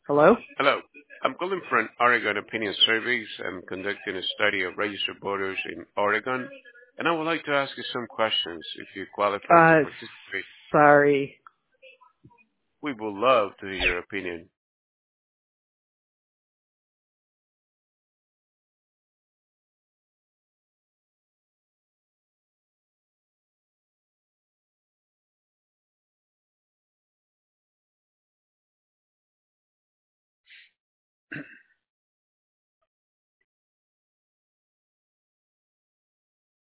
Hello? Hello. I'm calling for an Oregon Opinion Surveys. I'm conducting a study of registered voters in Oregon, and I would like to ask you some questions if you qualify to Uh, participate. sorry. We would love to hear your opinion.